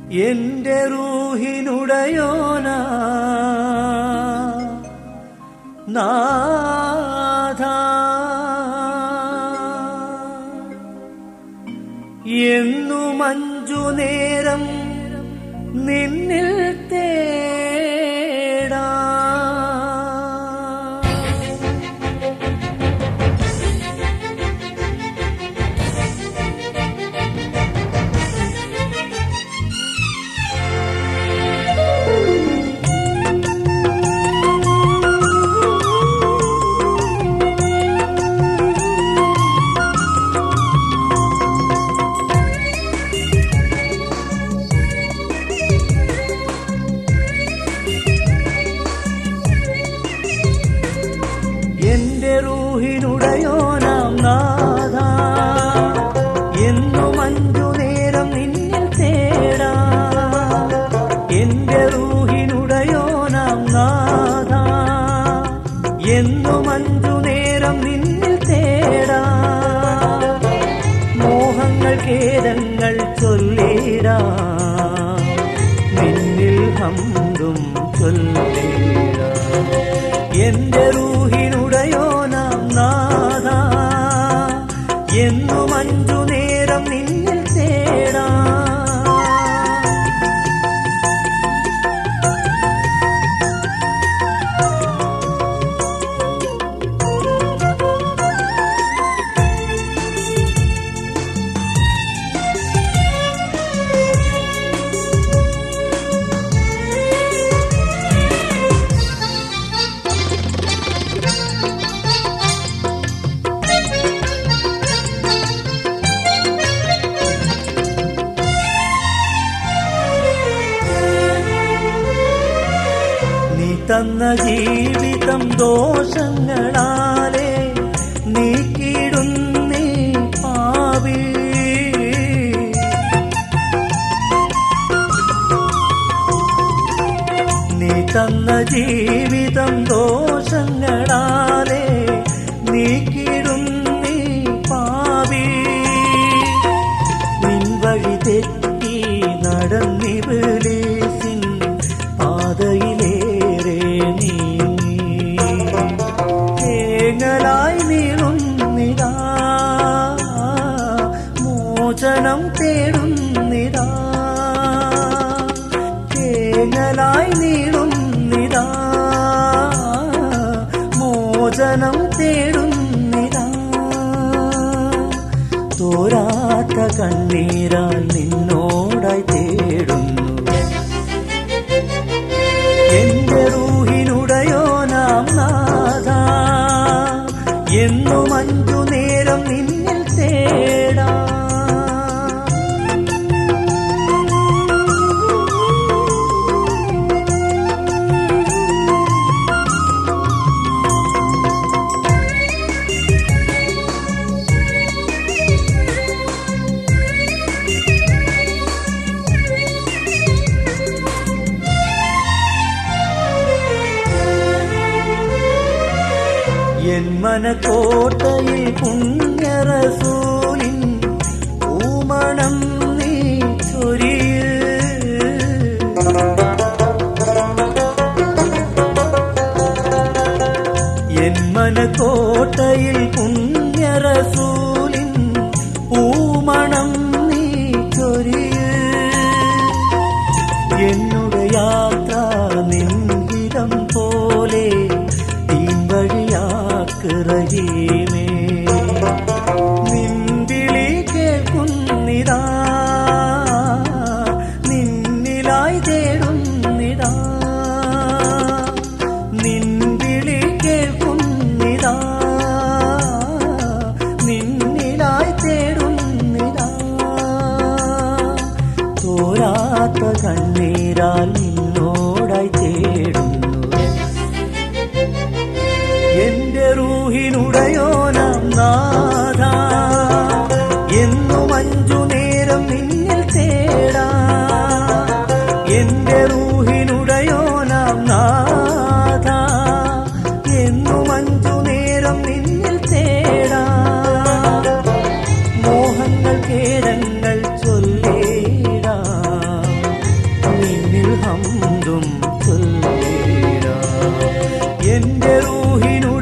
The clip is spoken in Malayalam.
എന്റെ റൂഹിനുടയോന നാഥ എന്നു മഞ്ജു നേരം നിന്നിൽ തേടാ എന്റെ റൂഹിനുടയോനാം നാഥ എന്നു മഞ്ജു നേരം നിന്നിൽ തേടാ എന്റെ റൂഹിനുടയോനാം നാഥ എന്നു മഞ്ജു നേരം നിന്നിൽ തേടാ മോഹങ്ങൾ ഖേദങ്ങൾ ചൊല്ലിടാ നിന്നിൽ ഹംദും ചൊല്ലിടാ എന്റെ റൂഹിനുടയോനാം നാഥ എന്നു മഞ്ജു നേരം നിന്നിൽ തേടാ തന്ന ജീവിതം ദോഷങ്ങളാലേ നീക്കിടുന്നീ പാവി നീ തന്ന ജീവിതം ദോഷങ്ങളാലേ നീക്കിടുന്നീ പാവി നിൻ വഴി തെറ്റി നടന്നിബിലീസിൻ പാതയിലേ തേങ്ങലായി നീളുന്നിതാ മോചനം തേടുന്നിതാ തേങ്ങലായി നീളുന്നിതാ മോചനം തേടുന്നിതാ തോരാത്ത കണ്ണീരാൽ നിന്നോടായി തേടുന്നു എന്റെ റൂഹിനുടയോനാം നാഥ എന്നു മഞ്ജു നേരം നിന്നിൽ തേടാ എൻ മനക്കോട്ടയിൽ പുണ്യറസൂലിൻ പൂമണം നീ ചൊരിയ് എൻ മനക്കോട്ടയിൽ പുണ്യറസൂലിൻ പൂമണം നീ ചൊരിയ് എന്നുടെ യാത്ര നിൻഹിതം പോലെ റഹീമേ നിൻവിളി കേൾക്കുന്നിതാ നിന്നിലായി തേടുന്നിതാ നിൻവിളി കേൾക്കുന്നിതാ നിന്നിലായി തേടുന്നിതാ തോരാത്ത കണ്ണീരാൽ നിന്നോടായി തേടുന്നു എന്റെ റൂഹിനുടയോനാം നാഥ എന്നു മഞ്ജു നേരം നിന്നിൽ തേടാ എന്റെ റൂഹിനുടയോനാം നാഥ എന്നു മഞ്ജു നേരം നിന്നിൽ തേടാ മോഹങ്ങൾ ഖേദങ്ങൾ ചൊല്ലിടാ നിന്നിൽ ഹംദും ചൊല്ലിടാം. എന്റെ റൂഹിനു